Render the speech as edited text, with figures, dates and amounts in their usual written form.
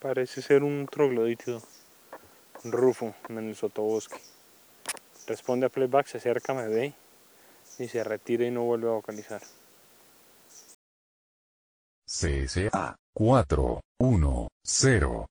Parece ser un troglodítido, rufo, en el sotobosque. Responde a playback, se acerca, me ve y se retira y no vuelve a vocalizar. CSA 410